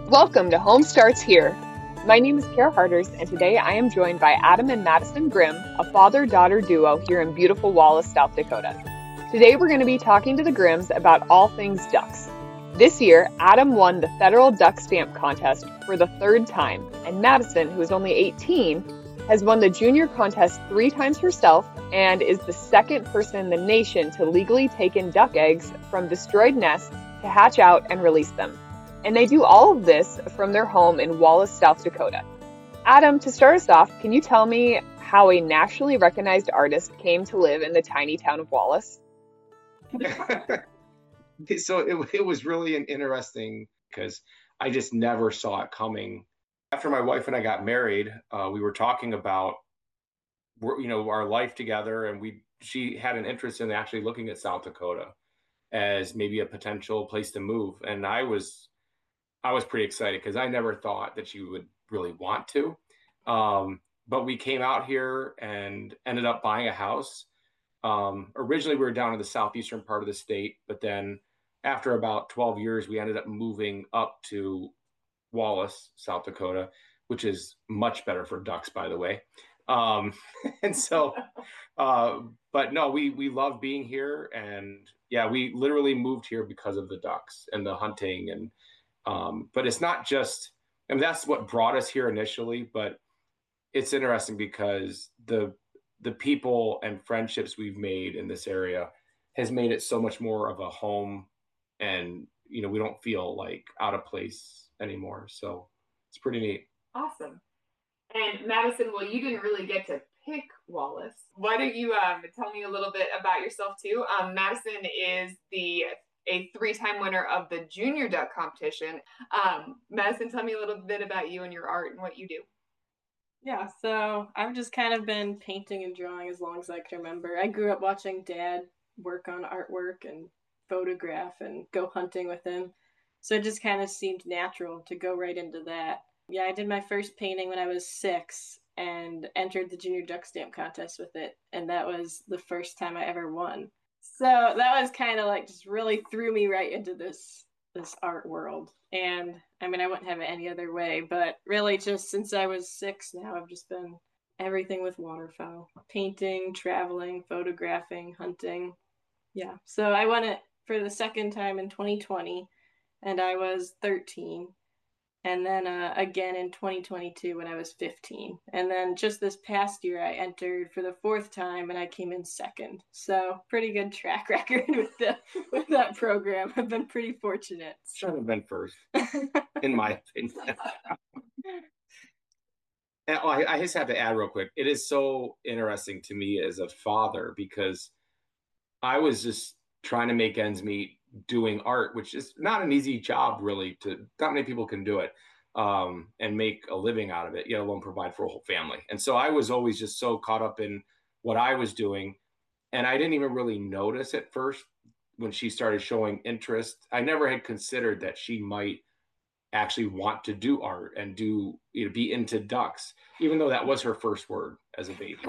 Welcome to Home Starts Here. My name is Kara Harders, and today I am joined by Adam and Madison Grimm, a father-daughter duo here in beautiful Wallace, South Dakota. Today we're going to be talking to the Grimms about all things ducks. This year, Adam won the federal duck stamp contest for the third time, and Madison, who is only 18, has won the junior contest 3 times herself and is the second person in the nation to legally take in duck eggs from destroyed nests to hatch out and release them. And they do all of this from their home in Wallace, South Dakota. Adam, to start us off, can you tell me how a nationally recognized artist came to live in the tiny town of Wallace? So it was really an interesting because I just never saw it coming. After my wife and I got married, we were talking about our life together, and she had an interest in actually looking at South Dakota as maybe a potential place to move, and I was pretty excited because I never thought that she would really want to. But we came out here and ended up buying a house. Originally, we were down in the southeastern part of the state, but then after about 12 years, we ended up moving up to Wallace, South Dakota, which is much better for ducks, by the way. Um, and so, but no, we love being here. And yeah, we literally moved here because of the ducks and the hunting but it's not just, I mean, that's what brought us here initially, but it's interesting because the people and friendships we've made in this area has made it so much more of a home, and we don't feel like out of place anymore. So it's pretty neat. Awesome. And Madison, well, you didn't really get to pick Wallace. Why don't you tell me a little bit about yourself too? Madison is a 3-time winner of the junior duck competition. Madison, tell me a little bit about you and your art and what you do. Yeah, so I've just kind of been painting and drawing as long as I can remember. I grew up watching Dad work on artwork and photograph and go hunting with him. So it just kind of seemed natural to go right into that. Yeah, I did my first painting when I was 6 and entered the Junior Duck Stamp contest with it. And that was the first time I ever won. So that was kind of like just really threw me right into this art world. And I mean, I wouldn't have it any other way, but really just since I was 6 now, I've just been everything with waterfowl, painting, traveling, photographing, hunting. Yeah. So I won it for the second time in 2020 and I was 13. And then again in 2022 when I was 15. And then just this past year, I entered for the 4th time and I came in second. So pretty good track record with that program. I've been pretty fortunate. Should have been first, in my opinion. And I just have to add real quick. It is so interesting to me as a father because I was just trying to make ends meet doing art, which is not an easy job, really. Not many people can do it and make a living out of it, let alone provide for a whole family. And so I was always just so caught up in what I was doing, and I didn't even really notice at first when she started showing interest. I never had considered that she might actually want to do art and be into ducks, even though that was her first word as a baby.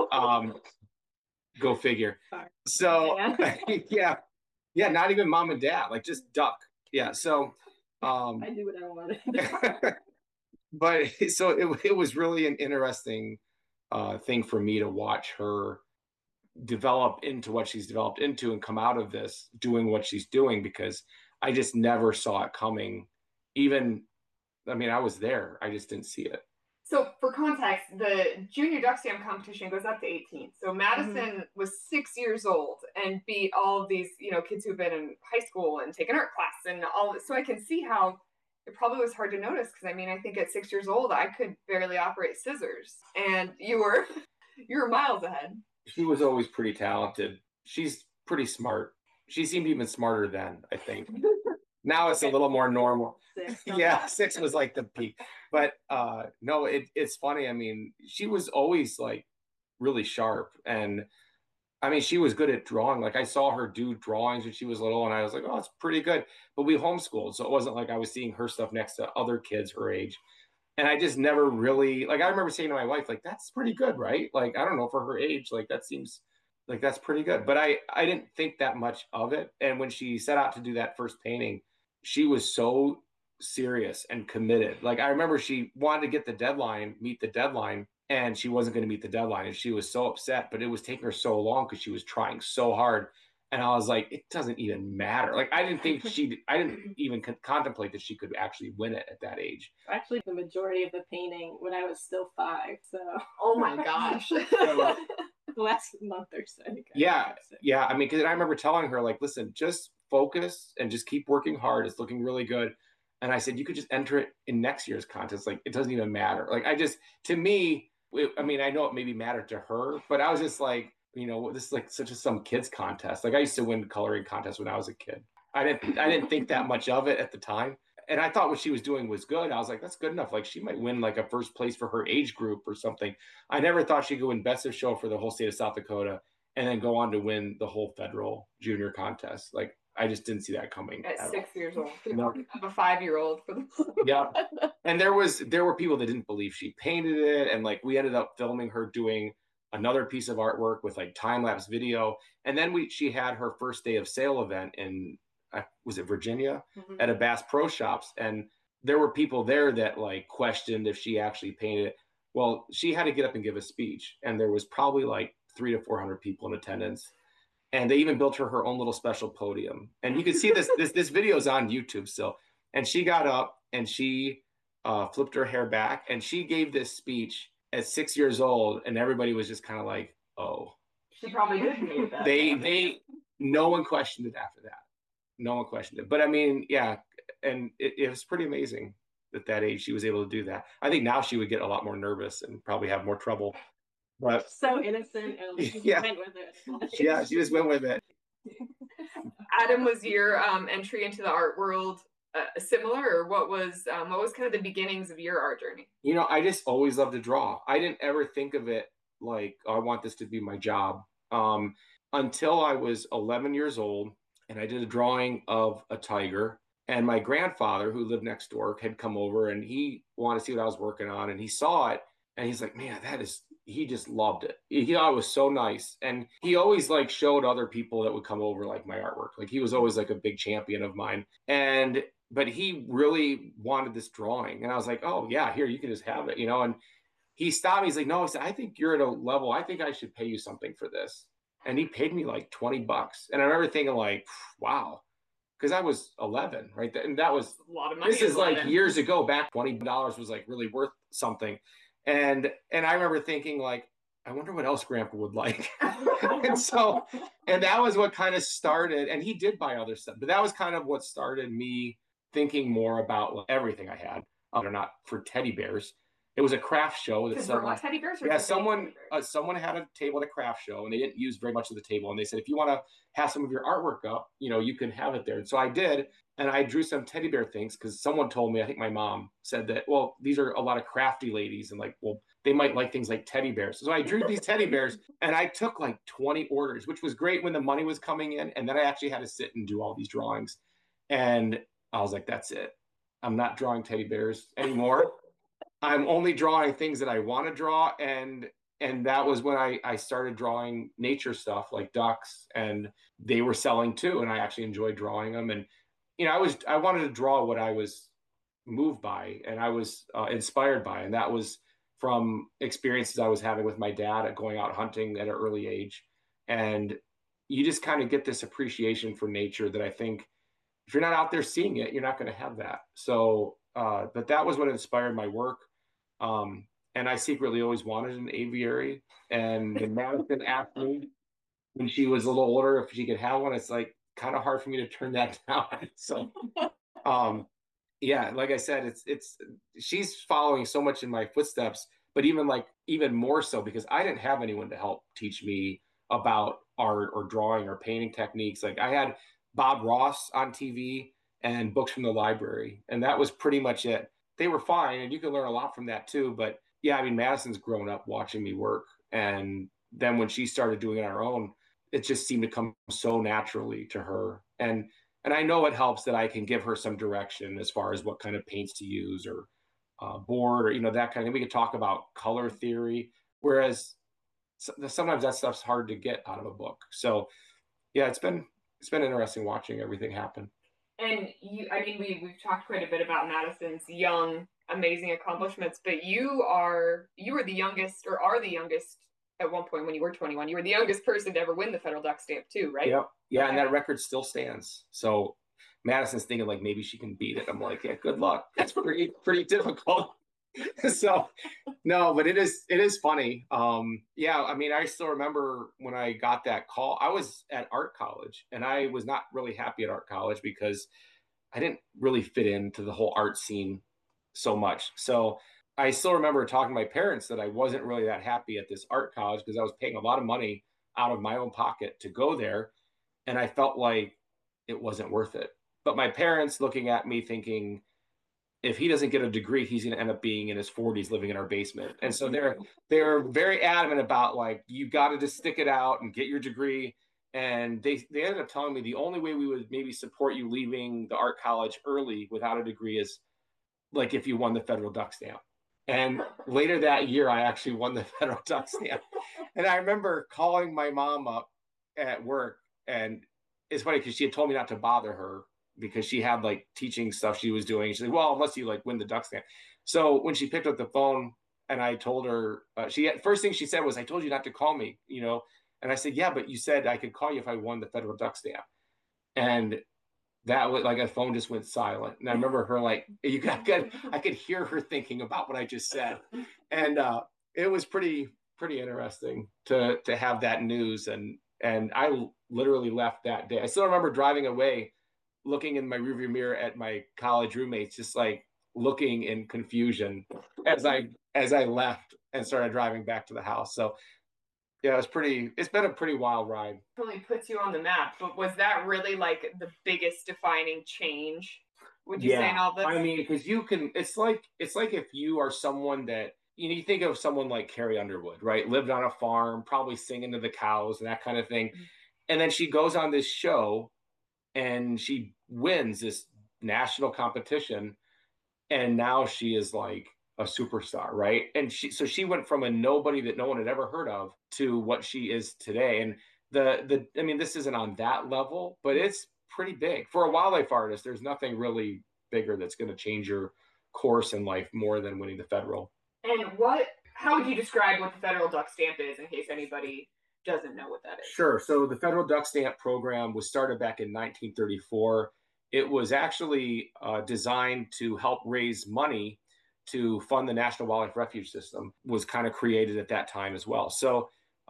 Go figure. So yeah, not even mom and dad, like just duck. Yeah. So I knew what I wanted. But so it was really an interesting thing for me to watch her develop into what she's developed into and come out of this doing what she's doing, because I just never saw it coming. I mean, I was there, I just didn't see it. So for context, the junior duck stamp competition goes up to 18. So Madison was 6 years old and beat all of these, kids who've been in high school and taken art class and all this. So I can see how it probably was hard to notice because I mean, I think at 6 years old, I could barely operate scissors, and you were miles ahead. She was always pretty talented. She's pretty smart. She seemed even smarter then, I think. Now it's a little more normal. 6. Yeah, 6 was like the peak. But no, it's funny. I mean, she was always like really sharp. And I mean, she was good at drawing. Like I saw her do drawings when she was little, and I was like, oh, it's pretty good. But we homeschooled, so it wasn't like I was seeing her stuff next to other kids her age. And I just never really, like, I remember saying to my wife, like, that's pretty good, right? Like, I don't know, for her age, like, that seems like that's pretty good. But I didn't think that much of it. And when she set out to do that first painting, she was so serious and committed. Like I remember she wanted to get the deadline, meet the deadline, and she wasn't going to meet the deadline. And she was so upset, but it was taking her so long because she was trying so hard. And I was like, it doesn't even matter. Like I didn't think I didn't even contemplate that she could actually win it at that age. Actually, the majority of the painting when I was still 5. So. Oh my gosh. The last month or so. Yeah. I mean, because I remember telling her, like, listen, just focus and just keep working hard. It's looking really good. And I said, you could just enter it in next year's contest. Like, it doesn't even matter. Like, to me, I mean, I know it maybe mattered to her, but I was just like, this is like such some kids contest. Like I used to win coloring contests when I was a kid. I didn't think that much of it at the time. And I thought what she was doing was good. I was like, that's good enough. Like she might win like a first place for her age group or something. I never thought she'd go win best of show for the whole state of South Dakota and then go on to win the whole federal junior contest. Like I just didn't see that coming. At 6 years old. No. Of a 5-year-old for the Yeah. And there were people that didn't believe she painted it. And like we ended up filming her doing another piece of artwork with like time-lapse video. And then she had her first day of sale event in was it Virginia at a Bass Pro Shops, and there were people there that like questioned if she actually painted it. Well, she had to get up and give a speech, and there was probably like 300 to 400 people in attendance, and they even built her own little special podium. And you can see this video is on YouTube still. And she got up and she flipped her hair back, and she gave this speech at 6 years old, and everybody was just kind of like, oh, she probably did need that. They no one questioned it after that. No one questioned it. But I mean, yeah, and it was pretty amazing at that age she was able to do that. I think now she would get a lot more nervous and probably have more trouble. But so innocent and she went with it. Yeah, she just went with it. Adam, was your entry into the art world similar, or what was kind of the beginnings of your art journey? I just always loved to draw. I didn't ever think of it like, oh, I want this to be my job. Until I was 11 years old, and I did a drawing of a tiger. And my grandfather, who lived next door, had come over, and he wanted to see what I was working on. And he saw it, and he's like, man, he just loved it. He thought it was so nice. And he always like showed other people that would come over like my artwork. Like he was always like a big champion of mine. But he really wanted this drawing. And I was like, oh yeah, here, you can just have it, and he stopped me. He's like, no, he said, I think you're at a level, I think I should pay you something for this. And he paid me like $20. And I remember thinking like, wow, because I was 11, right? And that was a lot of money. This is like years ago. Back $20 was like really worth something. And I remember thinking like, I wonder what else Grandpa would like. and that was what kind of started, and he did buy other stuff, but that was kind of what started me thinking more about like, everything I had. They're not for teddy bears. It was a craft show that someone, teddy bears. Yeah, someone had a table at a craft show, and they didn't use very much of the table. And they said, if you want to have some of your artwork up, you can have it there. And so I did, and I drew some teddy bear things because someone told me, I think my mom said that, well, these are a lot of crafty ladies, and like, well, they might like things like teddy bears. So I drew these teddy bears, and I took like 20 orders, which was great when the money was coming in. And then I actually had to sit and do all these drawings, and I was like, that's it. I'm not drawing teddy bears anymore. I'm only drawing things that I want to draw. And that was when I started drawing nature stuff like ducks, and they were selling too. And I actually enjoyed drawing them. And, I wanted to draw what I was moved by and I was inspired by. And that was from experiences I was having with my dad at going out hunting at an early age. And you just kind of get this appreciation for nature that I think if you're not out there seeing it, you're not going to have that. So, but that was what inspired my work. And I secretly always wanted an aviary. And then Madison asked me when she was a little older if she could have one. It's like kind of hard for me to turn that down. So, yeah, like I said, she's following so much in my footsteps, but even more so because I didn't have anyone to help teach me about art or drawing or painting techniques. Like I had Bob Ross on TV and books from the library, and that was pretty much it. They were fine, and you can learn a lot from that too. But yeah, I mean, Madison's grown up watching me work, and then when she started doing it on her own, it just seemed to come so naturally to her. And I know it helps that I can give her some direction as far as what kind of paints to use or board or that kind of thing. We could talk about color theory, whereas sometimes that stuff's hard to get out of a book. So yeah, it's been interesting watching everything happen. And I mean, we've talked quite a bit about Madison's young, amazing accomplishments, but you were the youngest, or are the youngest at one point when you were 21. You were the youngest person to ever win the federal duck stamp too, right? Yeah, yeah, and that record still stands. So Madison's thinking like maybe she can beat it. I'm like, yeah, good luck. That's pretty difficult. So no, but it is funny. Yeah, I mean, I still remember when I got that call. I was at art college, and I was not really happy at art college because I didn't really fit into the whole art scene so much. So I still remember talking to my parents that I wasn't really that happy at this art college because I was paying a lot of money out of my own pocket to go there, and I felt like it wasn't worth it. But my parents looking at me thinking, if he doesn't get a degree, he's going to end up being in his 40s living in our basement. And so they're very adamant about like you got to just stick it out and get your degree. And they ended up telling me the only way we would maybe support you leaving the art college early without a degree is like if you won the federal duck stamp. And later that year, I actually won the federal duck stamp. And I remember calling my mom up at work, and it's funny because she had told me not to bother her because she had like teaching stuff she was doing. She said, "Well, unless you like win the duck stamp." So when she picked up the phone and I told her, first thing she said was, "I told you not to call me," you know. And I said, "Yeah, but you said I could call you if I won the federal duck stamp." And that was like a phone just went silent. And I remember her like, you got good. I could hear her thinking about what I just said. And it was pretty interesting to have that news. And I literally left that day. I still remember driving away, looking in my rearview mirror at my college roommates, just like looking in confusion as I left and started driving back to the house. So yeah, it's been a pretty wild ride. Really puts you on the map. But was that really like the biggest defining change? Would you say in all this? I mean, because it's like if you are someone that you think of someone like Carrie Underwood, right? Lived on a farm, probably singing to the cows and that kind of thing. And then she goes on this show and she wins this national competition, and now she is like a superstar, right? And she went from a nobody that no one had ever heard of to what she is today. And the I mean, this isn't on that level, but it's pretty big for a wildlife artist. There's nothing really bigger that's going to change your course in life more than winning the federal. And how would you describe what the federal duck stamp is in case anybody doesn't know what that is? Sure. So the federal duck stamp program was started back in 1934. It was actually designed to help raise money to fund the National Wildlife Refuge System. Was kind of created at that time as well. So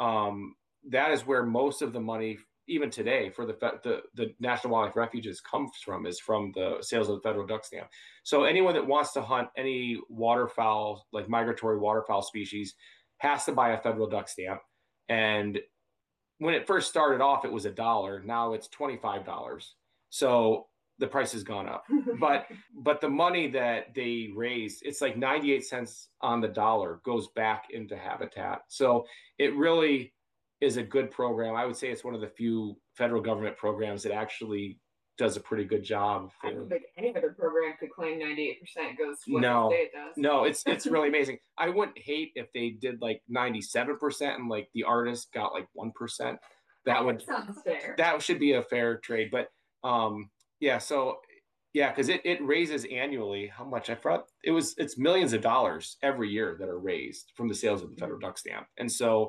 that is where most of the money, even today, for the National Wildlife Refuges comes from, is from the sales of the federal duck stamp. So anyone that wants to hunt any waterfowl, like migratory waterfowl species, has to buy a federal duck stamp. And when it first started off, it was $1. Now it's $25. So the price has gone up. but the money that they raised, it's like 98 cents on the dollar goes back into Habitat. So it really is a good program. I would say it's one of the few federal government programs that actually does a pretty good job. I don't think any other program could claim 98% goes to what they say it does. No, it's really amazing. I wouldn't hate if they did like 97% and like the artist got like 1%. That sounds fair. That should be a fair trade. But yeah, so yeah, because it raises annually how much? I thought it's millions of dollars every year that are raised from the sales of the federal duck stamp. And so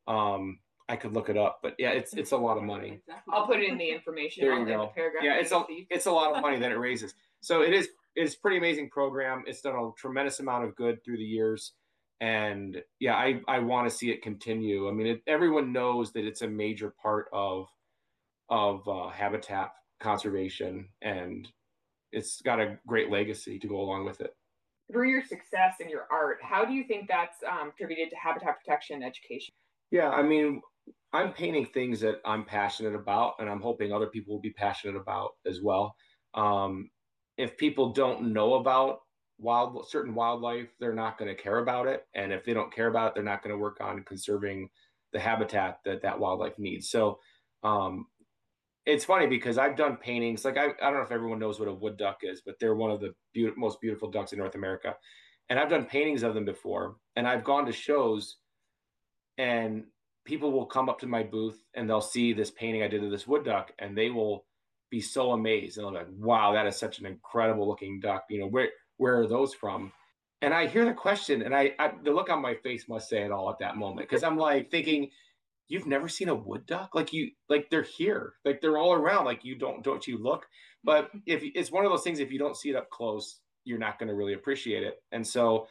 I could look it up, but yeah, it's a lot of money. I'll put it in the information. There you go. The paragraph. Yeah, it's a lot of money that it raises. So it's a pretty amazing program. It's done a tremendous amount of good through the years, and yeah, I want to see it continue. I mean, everyone knows that it's a major part of habitat conservation, and it's got a great legacy to go along with it. Through your success in your art, how do you think that's contributed to habitat protection and education? Yeah, I mean, I'm painting things that I'm passionate about, and I'm hoping other people will be passionate about as well. If people don't know about certain wildlife, they're not going to care about it, and if they don't care about it, they're not going to work on conserving the habitat that wildlife needs. So it's funny because I've done paintings. Like I don't know if everyone knows what a wood duck is, but they're one of the most beautiful ducks in North America, and I've done paintings of them before, and I've gone to shows. And people will come up to my booth and they'll see this painting I did of this wood duck, and they will be so amazed and I'm like, wow, that is such an incredible looking duck. Where are those from? And I hear the question, and the look on my face must say it all at that moment, because I'm like thinking, you've never seen a wood duck? Like they're here, like they're all around. Like don't you look? But if it's one of those things, if you don't see it up close, you're not going to really appreciate it. And so,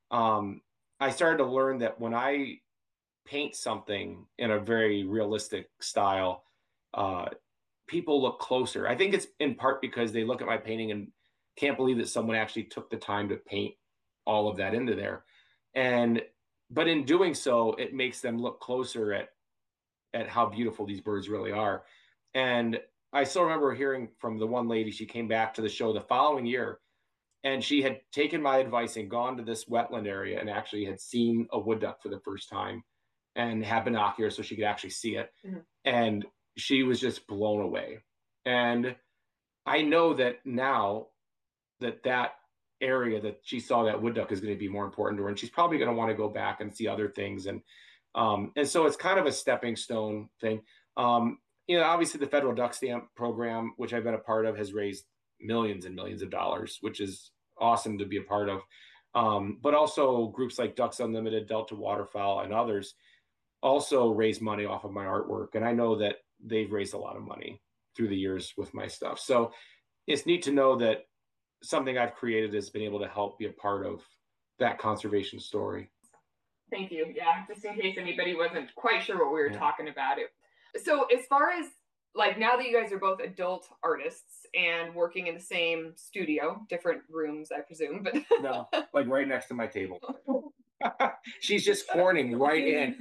I started to learn that when I paint something in a very realistic style, uh, people look closer. I think it's in part because they look at my painting and can't believe that someone actually took the time to paint all of that into there. And but in doing so, it makes them look closer at how beautiful these birds really are. And I still remember hearing from the one lady, she came back to the show the following year, and she had taken my advice and gone to this wetland area and actually had seen a wood duck for the first time and had binoculars so she could actually see it. Mm-hmm. And she was just blown away. And I know that now that area that she saw that wood duck is going to be more important to her, and she's probably going to want to go back and see other things. And so it's kind of a stepping stone thing. Obviously the federal duck stamp program, which I've been a part of, has raised millions and millions of dollars, which is awesome to be a part of. But also groups like Ducks Unlimited, Delta Waterfowl, and others also raise money off of my artwork. And I know that they've raised a lot of money through the years with my stuff. So it's neat to know that something I've created has been able to help be a part of that conservation story. Thank you. Yeah, just in case anybody wasn't quite sure what we were talking about. So as far as like now that you guys are both adult artists and working in the same studio, different rooms, I presume, but no, like right next to my table. She's just corning right in.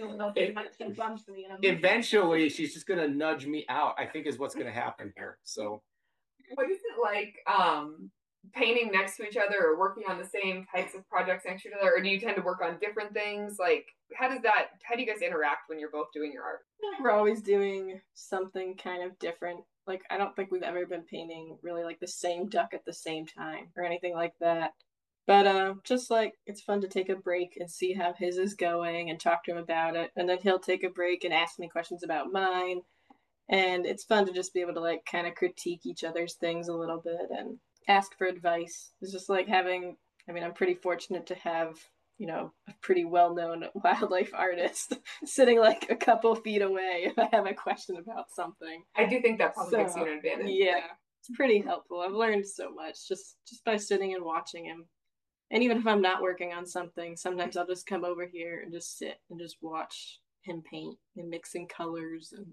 Eventually, she's just going to nudge me out, I think is what's going to happen here. So what is it like painting next to each other or working on the same types of projects next to each other? Or do you tend to work on different things? Like, how do you guys interact when you're both doing your art? We're always doing something kind of different. Like, I don't think we've ever been painting really like the same duck at the same time or anything like that. But just like it's fun to take a break and see how his is going and talk to him about it. And then he'll take a break and ask me questions about mine. And it's fun to just be able to like kind of critique each other's things a little bit and ask for advice. It's just like I'm pretty fortunate to have, a pretty well-known wildlife artist sitting like a couple feet away if I have a question about something. I do think that probably gives you an advantage. Yeah, it's pretty helpful. I've learned so much just by sitting and watching him. And even if I'm not working on something, sometimes I'll just come over here and just sit and just watch him paint and mixing colors and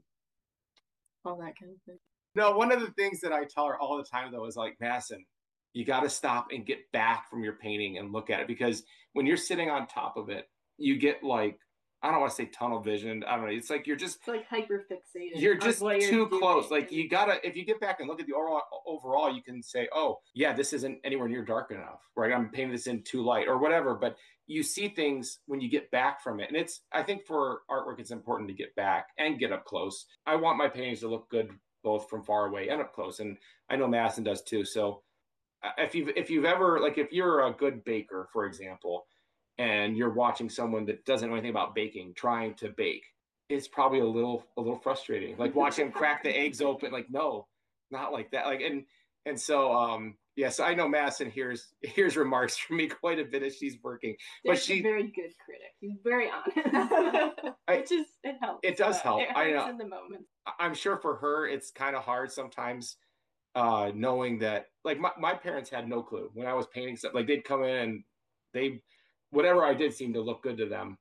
all that kind of thing. No, one of the things that I tell her all the time, though, is like, Madison, you got to stop and get back from your painting and look at it. Because when you're sitting on top of it, you get like, I don't want to say tunnel vision. I don't know. It's like it's like hyper fixated. You're just too close. Like you gotta, if you get back and look at the overall, you can say, oh yeah, this isn't anywhere near dark enough, right? I'm painting this in too light or whatever. But you see things when you get back from it. And I think for artwork, it's important to get back and get up close. I want my paintings to look good both from far away and up close. And I know Madison does too. So if you've ever, like if you're a good baker, for example, and you're watching someone that doesn't know anything about baking trying to bake, it's probably a little frustrating. Like watching them crack the eggs open, like, no, not like that. Like, and so, yes, I know Madison hears remarks from me quite a bit as she's working. But she's a very good critic. He's very honest. It helps. It does help. It I know. In the moment. I'm sure for her, it's kind of hard sometimes, knowing that, like my parents had no clue when I was painting stuff. Like they'd come in and whatever I did seemed to look good to them.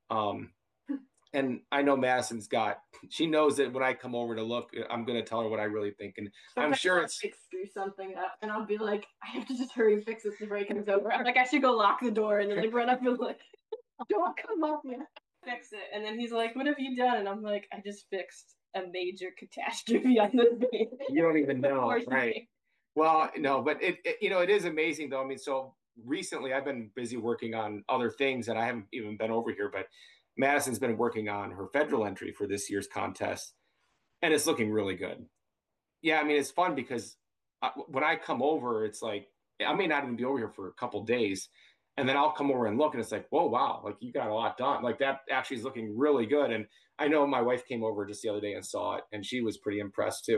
And I know she knows that when I come over to look, I'm going to tell her what I really think. And sometimes I'm sure screw something up and I'll be like, I have to just hurry and fix this before he comes over. I'm like, I should go lock the door and then like run up and like, don't come up yet. Fix it. And then he's like, what have you done? And I'm like, I just fixed a major catastrophe on this baby. You don't even know, right? Well, no, but it is amazing though. I mean, so recently I've been busy working on other things and I haven't even been over here, but Madison's been working on her federal entry for this year's contest and it's looking really good. Yeah, I mean, it's fun because when I come over, it's like, I may not even be over here for a couple days and then I'll come over and look and it's like, whoa, wow, like you got a lot done. Like that actually is looking really good. And I know my wife came over just the other day and saw it and she was pretty impressed too.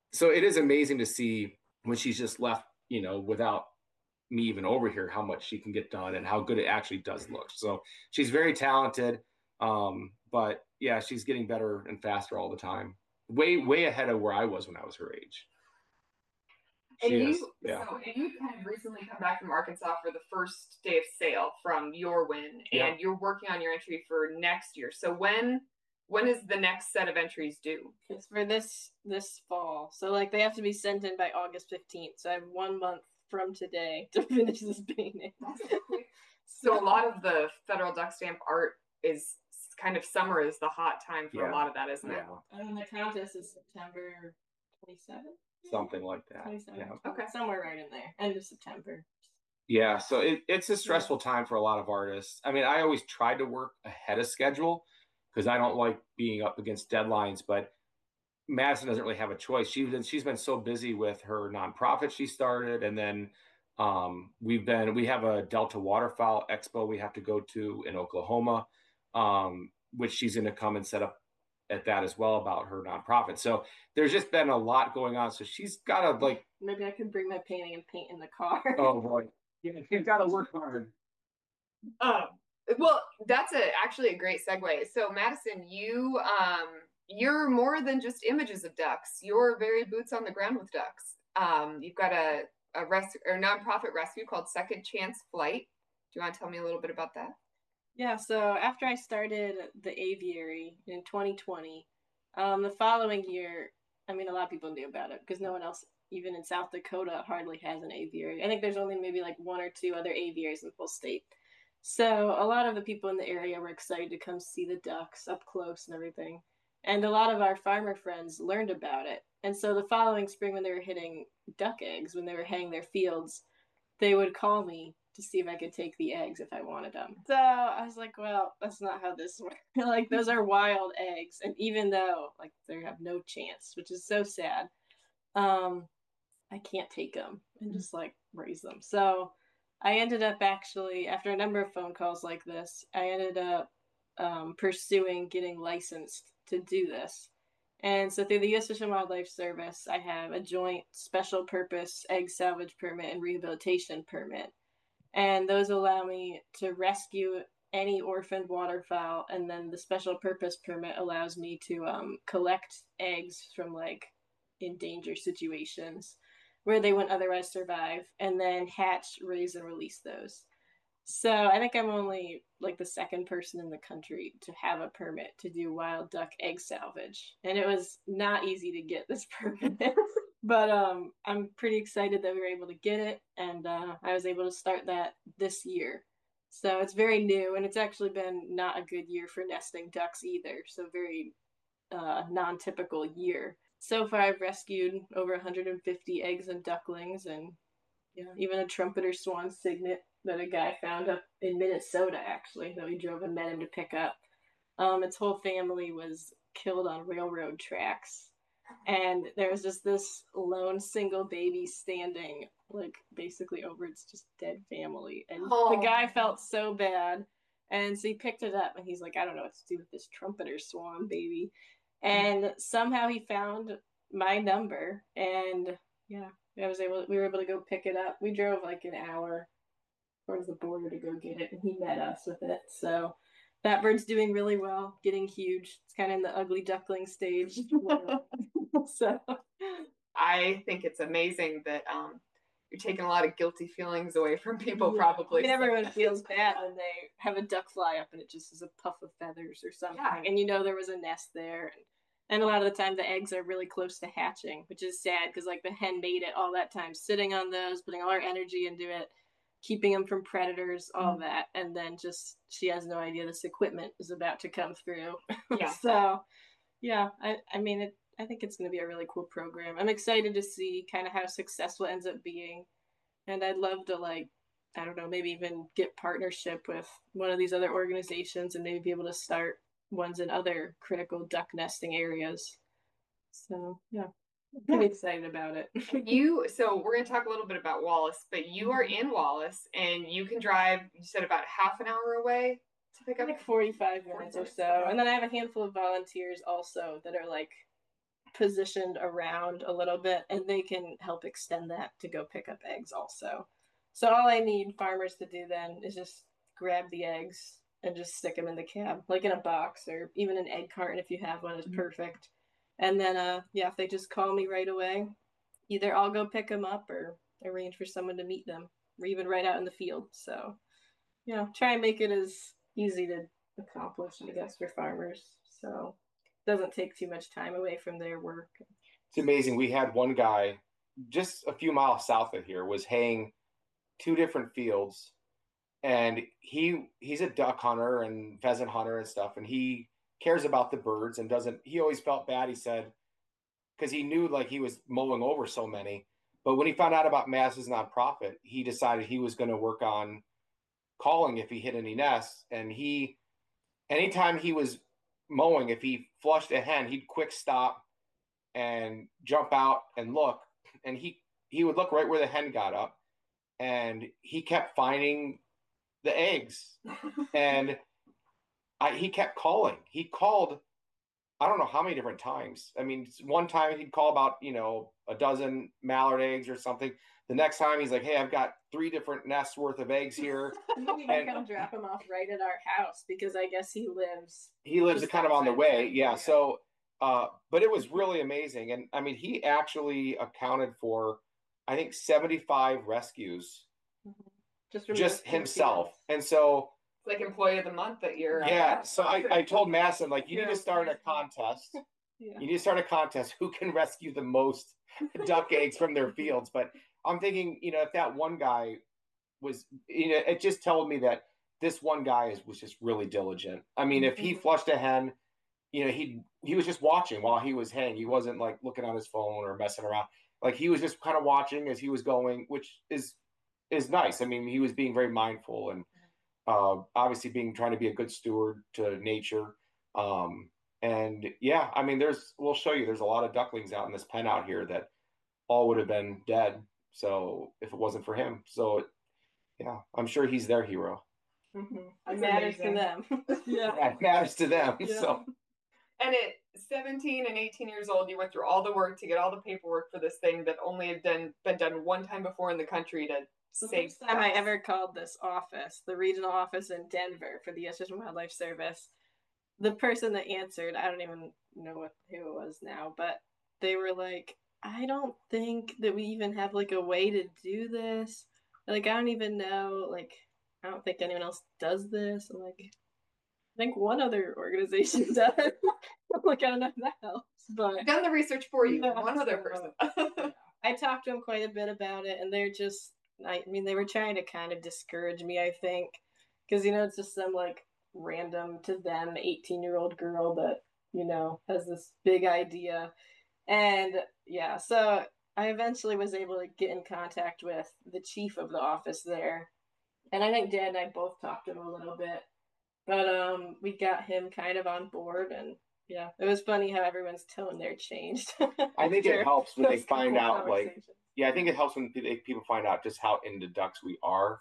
So it is amazing to see when she's just left, without me even over here, how much she can get done and how good it actually does look. So she's very talented. But yeah, she's getting better and faster all the time. Way, way ahead of where I was when I was her age. And She is, yeah. so you kind of recently come back from Arkansas for the first day of sale from your win, Yeah. and you're working on your entry for next year. So when is the next set of entries due? It's for this fall. So like they have to be sent in by August 15th. So I have 1 month from today to finish this painting. So a lot of the federal duck stamp art is kind of summer is the hot time for a lot of that, isn't it? Yeah, And the contest is September 27th. something like that. 27th. Yeah. Okay, somewhere right in there. End of September. Yeah, so it's a stressful time for a lot of artists. I mean, I always tried to work ahead of schedule because I don't like being up against deadlines, but Madison doesn't really have a choice. She's been so busy with her nonprofit she started, and then we have a Delta Waterfowl Expo we have to go to in Oklahoma, which she's going to come and set up at that as well about her nonprofit. So there's just been a lot going on. So she's got to like. Maybe I could bring my painting and paint in the car. Oh boy, you've got to work hard. Well, that's actually a great segue. So Madison, you're more than just images of ducks. You're very boots on the ground with ducks. You've got a rescue or nonprofit rescue called Second Chance Flight. Do you want to tell me a little bit about that? Yeah, so after I started the aviary in 2020, the following year, I mean, a lot of people knew about it because no one else, even in South Dakota, hardly has an aviary. I think there's only maybe like one or two other aviaries in the whole state. So a lot of the people in the area were excited to come see the ducks up close and everything. And a lot of our farmer friends learned about it. And so the following spring, when they were hitting duck eggs, when they were haying their fields, they would call me to see if I could take the eggs if I wanted them. So I was like, well, that's not how this works. Like, those are wild eggs. And even though, like, they have no chance, which is so sad, I can't take them and just, like, raise them. So I ended up actually, after a number of phone calls like this, I ended up pursuing getting licensed to do this. And so through the U.S. Fish and Wildlife Service, I have a joint special purpose egg salvage permit and rehabilitation permit. And those allow me to rescue any orphaned waterfowl. And then the special purpose permit allows me to collect eggs from like endangered situations where they wouldn't otherwise survive and then hatch, raise, and release those. So I think I'm only like the second person in the country to have a permit to do wild duck egg salvage. And it was not easy to get this permit. But I'm pretty excited that we were able to get it, and I was able to start that this year. So it's very new, and it's actually been not a good year for nesting ducks either. So very non-typical year. So far, I've rescued over 150 eggs and ducklings, and even a trumpeter swan cygnet that a guy found up in Minnesota, actually, that we drove and met him to pick up. Its whole family was killed on railroad tracks. And there was just this lone single baby standing, like, basically over its just dead family. And the guy felt so bad. And so he picked it up, and he's like, I don't know what to do with this trumpeter swan baby. And somehow he found my number, and yeah, we were able to go pick it up. We drove like an hour towards the border to go get it, and he met us with it. So that bird's doing really well, getting huge. It's kind of in the ugly duckling stage. So I think it's amazing that you're taking a lot of guilty feelings away from people, probably. I mean, everyone feels bad when they have a duck fly up and it just is a puff of feathers or something. Yeah. And there was a nest there. And a lot of the time the eggs are really close to hatching, which is sad because like the hen made it all that time, sitting on those, putting all her energy into it, keeping them from predators, all that. And then just she has no idea this equipment is about to come through. Yeah. So yeah, I mean, I think it's going to be a really cool program. I'm excited to see kind of how successful it ends up being. And I'd love to, like, I don't know, maybe even get partnership with one of these other organizations and maybe be able to start ones in other critical duck nesting areas. So, yeah, I'm pretty excited about it. So we're going to talk a little bit about Wallace, but you are in Wallace and you can drive, you said about half an hour away to pick up? Like 45 minutes or so. And then I have a handful of volunteers also that are like positioned around a little bit, and they can help extend that to go pick up eggs also. So all I need farmers to do then is just grab the eggs and just stick them in the cab, like in a box or even an egg carton if you have one is perfect. And then yeah, if they just call me right away, either I'll go pick them up or arrange for someone to meet them, or even right out in the field. So, try and make it as easy to accomplish, I guess, for farmers. So it doesn't take too much time away from their work. It's amazing. We had one guy just a few miles south of here was haying two different fields, and he's a duck hunter and pheasant hunter and stuff, and he cares about the birds and doesn't. He always felt bad. He said because he knew like he was mowing over so many. But when he found out about Madison's nonprofit, he decided he was going to work on calling if he hit any nests. And anytime he was mowing, if he flushed a hen, he'd quick stop and jump out and look. And he would look right where the hen got up, and he kept finding the eggs. And he kept calling. He called I don't know how many different times. I mean, one time he'd call about, a dozen mallard eggs or something. The next time he's like, hey, I've got 3 different nests worth of eggs here. Maybe I come drop him off right at our house because I guess he lives kind of on the way. Yeah. So, but it was really amazing. And I mean, he actually accounted for, I think, 75 rescues just himself. And so, like employee of the month that you're so I told Masson, like, you need to start a contest. You need to start a contest who can rescue the most duck eggs from their fields. But I'm thinking, if that one guy was, it just told me that this one guy was just really diligent. I mean, if he flushed a hen, he was just watching while he was haying. He wasn't like looking on his phone or messing around. Like he was just kind of watching as he was going, which is nice. I mean, he was being very mindful and obviously trying to be a good steward to nature. And yeah, I mean, we'll show you, there's a lot of ducklings out in this pen out here that all would have been dead. So if it wasn't for him, yeah, I'm sure he's their hero. It matters to them. Yeah, it matters to them. Yeah. So, and at 17 and 18 years old, you went through all the work to get all the paperwork for this thing that only had been done one time before in the country to the first time I ever called this office, the regional office in Denver for the U.S. Fish and Wildlife Service, the person that answered, I don't even know who it was now, but they were like, I don't think that we even have like a way to do this. Like, I don't even know, like, I don't think anyone else does this. I'm like, I think one other organization does. Like, I don't know if that helps, but I've done the research for you. One other person. I talked to them quite a bit about it, and they're just, I mean, they were trying to kind of discourage me, I think, because, it's just some like random to them 18-year-old girl that, has this big idea. And yeah, so I eventually was able to get in contact with the chief of the office there. And I think Dad and I both talked to him a little bit, but we got him kind of on board, and yeah, it was funny how everyone's tone there changed. I think it helps when they find out, like, I think it helps when people find out just how into ducks we are.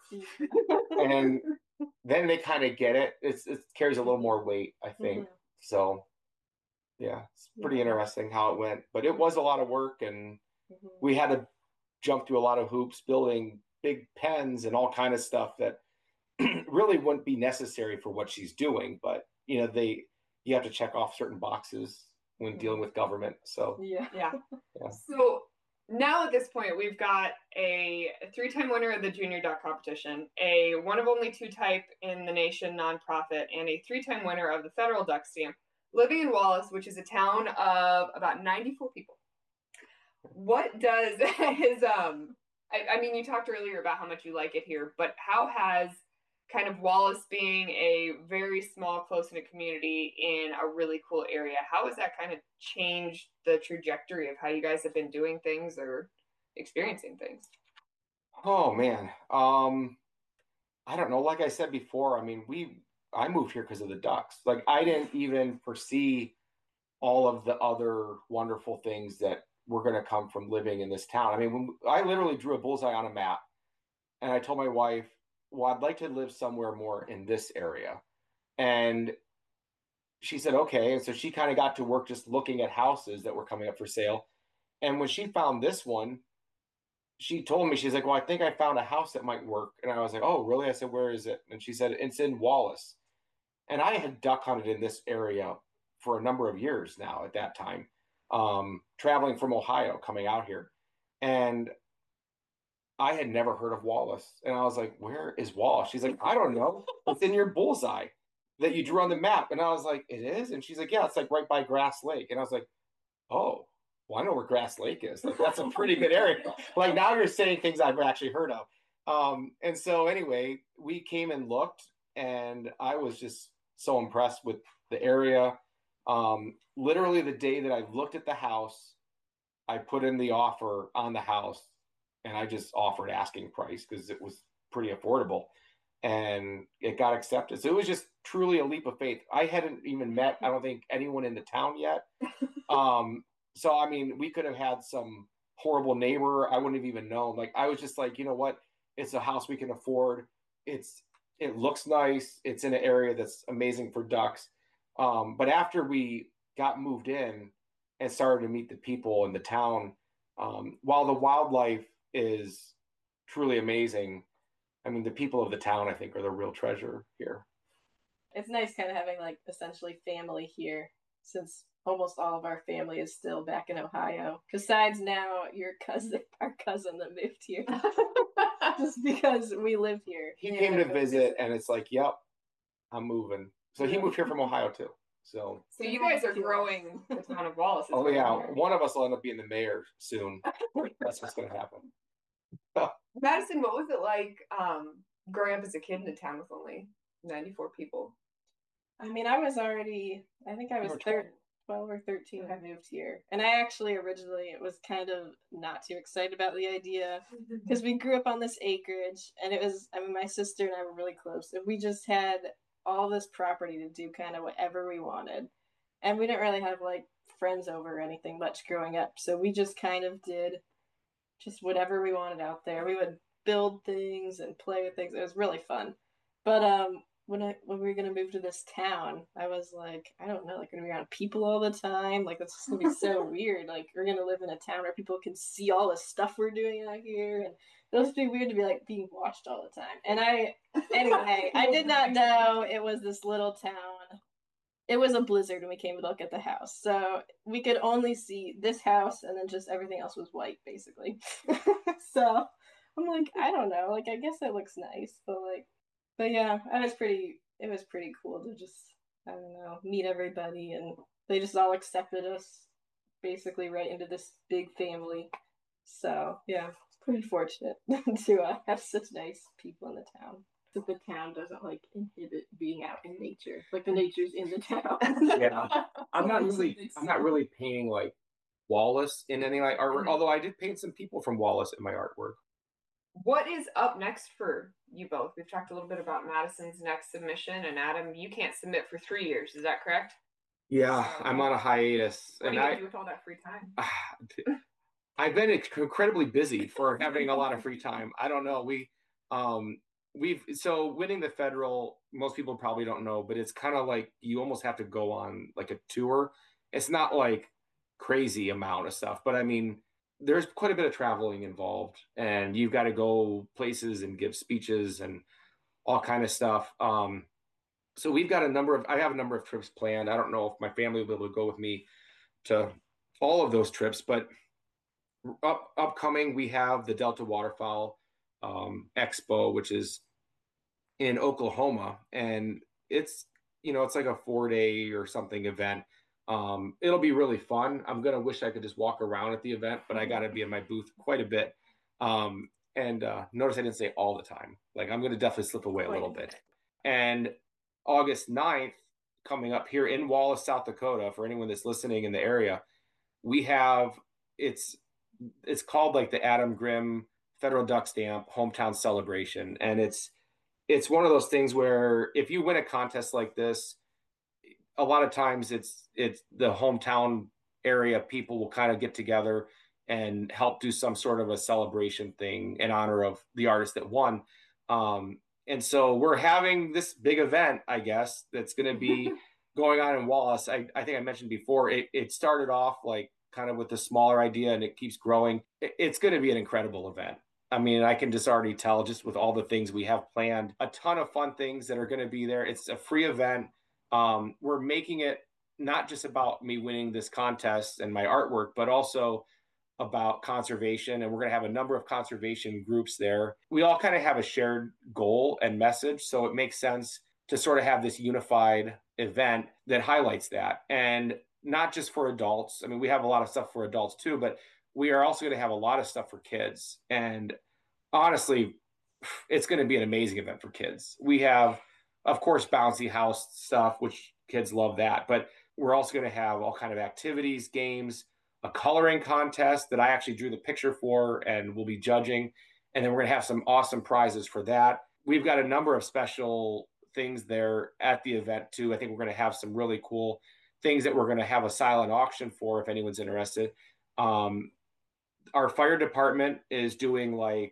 And then they kind of get it. It carries a little more weight, I think. So, yeah, it's pretty interesting how it went. But it was a lot of work, and we had to jump through a lot of hoops, building big pens and all kind of stuff that really wouldn't be necessary for what she's doing. But, you have to check off certain boxes when dealing with government. So, yeah. So now at this point, we've got a 3-time winner of the junior duck competition, a one of only 2 type in the nation nonprofit, and a 3-time winner of the federal duck stamp, living in Wallace, which is a town of about 94 people. What does his I mean, you talked earlier about how much you like it here, but how has kind of Wallace being a very small, close-knit community in a really cool area, how has that kind of changed the trajectory of how you guys have been doing things or experiencing things? Oh man, I don't know. Like I said before, I mean, I moved here because of the ducks. Like I didn't even foresee all of the other wonderful things that were going to come from living in this town. I mean, I literally drew a bullseye on a map, and I told my wife, well, I'd like to live somewhere more in this area. And she said, okay. And so she kind of got to work just looking at houses that were coming up for sale. And when she found this one, she told me, she's like, well, I think I found a house that might work. And I was like, oh, really? I said, where is it? And she said, it's in Wallace. And I had duck hunted in this area for a number of years now at that time, traveling from Ohio, coming out here. And I had never heard of Wallace. And I was like, where is Wallace? She's like, I don't know. It's in your bullseye that you drew on the map. And I was like, it is? And she's like, yeah, it's like right by Grass Lake. And I was like, oh, well, I know where Grass Lake is. Like, that's a pretty good area. Like, now you're saying things I've actually heard of. And so anyway, we came and looked, and I was just so impressed with the area. Literally the day that I looked at the house, I put in the offer on the house, and I just offered asking price because it was pretty affordable, and it got accepted. So it was just truly a leap of faith. I hadn't even met, I don't think, anyone in the town yet. So I mean, we could have had some horrible neighbor. I wouldn't have even known. Like, I was just like, you know what? It's a house we can afford. It looks nice. It's in an area that's amazing for ducks. But after we got moved in and started to meet the people in the town, while the wildlife is truly amazing, I mean, the people of the town, I think, are the real treasure here. It's nice kind of having like essentially family here, since almost all of our family is still back in Ohio. Besides now your cousin, our cousin that moved here, just because we live here. He came to visit, and it's like, yep, I'm moving. So he moved here from Ohio too. So you guys are growing the town of Wallace. Oh yeah, one of us will end up being the mayor soon. That's what's going to happen. Madison, what was it like growing up as a kid in a town with only 94 people? I mean, I was already, I think I was 12 or 13 when I moved here. And I actually originally was kind of not too excited about the idea because we grew up on this acreage, and it was, I mean, my sister and I were really close, and we just had all this property to do kind of whatever we wanted. And we didn't really have like friends over or anything much growing up. So we just kind of did just whatever we wanted out there. We would build things and play with things. It was really fun. But when we were gonna move to this town, I was like, I don't know, like we're gonna be around people all the time. Like that's just gonna be so weird. Like we're gonna live in a town where people can see all the stuff we're doing out here, and it'll just be weird to be like being watched all the time. And anyway, I did not know it was this little town. It was a blizzard when we came to look at the house. So we could only see this house, and then just everything else was white, basically. So I'm like, I don't know. Like, I guess it looks nice, but yeah, it was pretty cool to just, I don't know, meet everybody. And they just all accepted us basically right into this big family. So yeah, it's pretty fortunate to have such nice people in the town. That the town doesn't like inhibit being out in nature. Like the nature's in the town. Yeah. I'm not really painting like Wallace in any like artwork, although I did paint some people from Wallace in my artwork. What is up next for you both? We've talked a little bit about Madison's next submission, and Adam, you can't submit for 3 years. Is that correct? Yeah, I'm on a hiatus. What do you do with all that free time? I've been incredibly busy for having a lot of free time. I don't know. So winning the federal, most people probably don't know, but it's kind of like you almost have to go on like a tour. It's not like crazy amount of stuff, but I mean, there's quite a bit of traveling involved, and you've got to go places and give speeches and all kind of stuff. So I have a number of trips planned. I don't know if my family will be able to go with me to all of those trips, but upcoming, we have the Delta Waterfowl Expo, which is in Oklahoma, and it's like a 4-day or something event. It'll be really fun. I'm gonna wish I could just walk around at the event, but I got to be in my booth quite a bit. And notice I didn't say all the time. Like, I'm gonna definitely slip away a little bit. And August 9th, coming up here in Wallace, South Dakota, for anyone that's listening in the area, we have it's called like the Adam Grimm Federal Duck Stamp Hometown Celebration, and it's one of those things where if you win a contest like this, a lot of times it's the hometown area people will kind of get together and help do some sort of a celebration thing in honor of the artist that won. And so we're having this big event, I guess, that's going to be going on in Wallace, I think I mentioned before, it started off like kind of with a smaller idea and it keeps growing. It's going to be an incredible event. I mean, I can just already tell just with all the things we have planned, a ton of fun things that are going to be there. It's a free event. We're making it not just about me winning this contest and my artwork, but also about conservation. And we're going to have a number of conservation groups there. We all kind of have a shared goal and message. So it makes sense to sort of have this unified event that highlights that. And not just for adults. I mean, we have a lot of stuff for adults too, but we are also going to have a lot of stuff for kids. And honestly, it's going to be an amazing event for kids. We have, of course, bouncy house stuff, which kids love that, but we're also going to have all kind of activities, games, a coloring contest that I actually drew the picture for and we'll be judging. And then we're going to have some awesome prizes for that. We've got a number of special things there at the event too. I think we're going to have some really cool things that we're going to have a silent auction for if anyone's interested. Our fire department is doing like,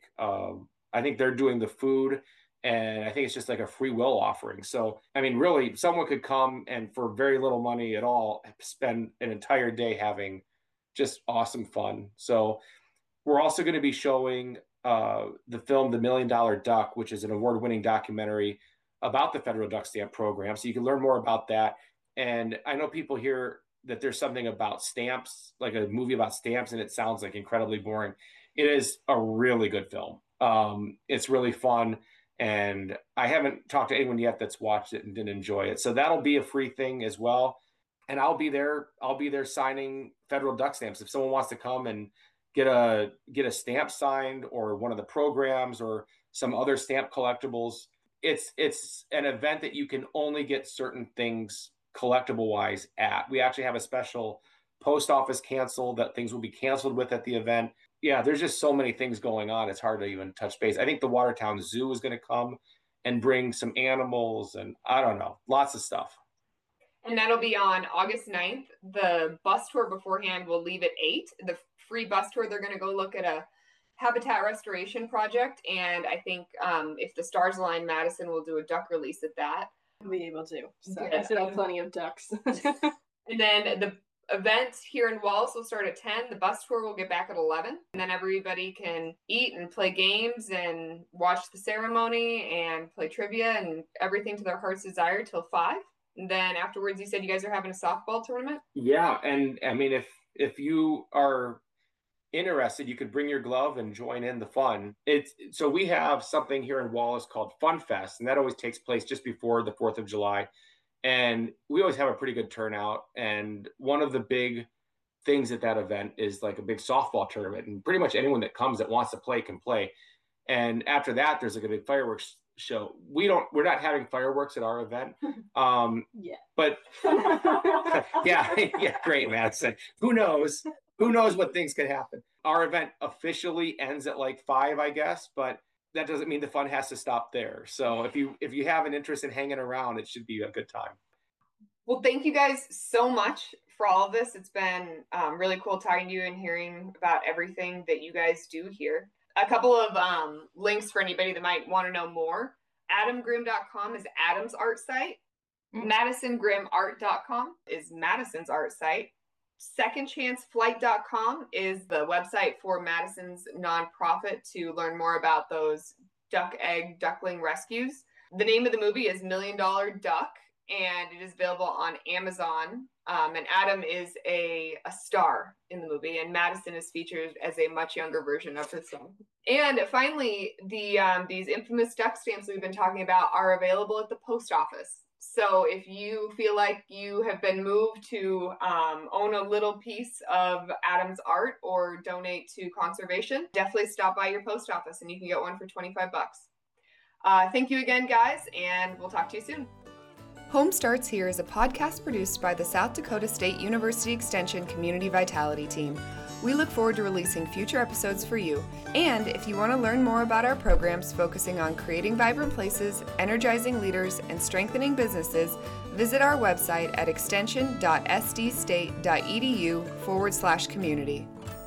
I think they're doing the food, and I think it's just like a free will offering. So, I mean, really, someone could come and for very little money at all, spend an entire day having just awesome fun. So we're also going to be showing the film The $1 Million Duck, which is an award-winning documentary about the federal duck stamp program. So you can learn more about that. And I know people hear that there's something about stamps, like a movie about stamps, and it sounds like incredibly boring. It is a really good film. It's really fun. And I haven't talked to anyone yet that's watched it and didn't enjoy it. So that'll be a free thing as well. And I'll be there signing federal duck stamps. If someone wants to come and get a stamp signed or one of the programs or some other stamp collectibles, it's an event that you can only get certain things collectible wise at. We actually have a special post office cancel that things will be canceled with at the event. Yeah, there's just so many things going on. It's hard to even touch base. I think the Watertown Zoo is going to come and bring some animals and I don't know, lots of stuff. And that'll be on August 9th. The bus tour beforehand will leave at 8. The free bus tour, they're going to go look at a habitat restoration project. And I think if the stars align, Madison will do a duck release at that. Be able to. So yeah. I still have plenty of ducks. And then the event here in Wallace will start at 10. The bus tour will get back at 11. And then everybody can eat and play games and watch the ceremony and play trivia and everything to their heart's desire till 5. And then afterwards, you said you guys are having a softball tournament? Yeah. And I mean, if you are interested, you could bring your glove and join in the fun. So we have something here in Wallace called Fun Fest, and that always takes place just before the 4th of July. And we always have a pretty good turnout. And one of the big things at that event is like a big softball tournament. And pretty much anyone that comes that wants to play can play. And after that, there's like a big fireworks show. We're not having fireworks at our event. Yeah. But yeah, great, Madison. Who knows what things could happen. Our event officially ends at like 5, I guess, but that doesn't mean the fun has to stop there. So if you have an interest in hanging around, it should be a good time. Well, thank you guys so much for all of this. It's been really cool talking to you and hearing about everything that you guys do here. A couple of links for anybody that might want to know more. AdamGrimm.com is Adam's art site. MadisonGrimmArt.com is Madison's art site. SecondChanceFlight.com is the website for Madison's nonprofit to learn more about those duckling rescues. The name of the movie is $1 Million Duck, and it is available on Amazon. And Adam is a star in the movie, and Madison is featured as a much younger version of herself. And finally, these infamous duck stamps we've been talking about are available at the post office. So if you feel like you have been moved to own a little piece of Adam's art or donate to conservation, definitely stop by your post office and you can get one for $25. Thank you again, guys, and we'll talk to you soon. Home Starts Here is a podcast produced by the South Dakota State University Extension Community Vitality Team. We look forward to releasing future episodes for you. And if you want to learn more about our programs focusing on creating vibrant places, energizing leaders, and strengthening businesses, visit our website at extension.sdstate.edu/community.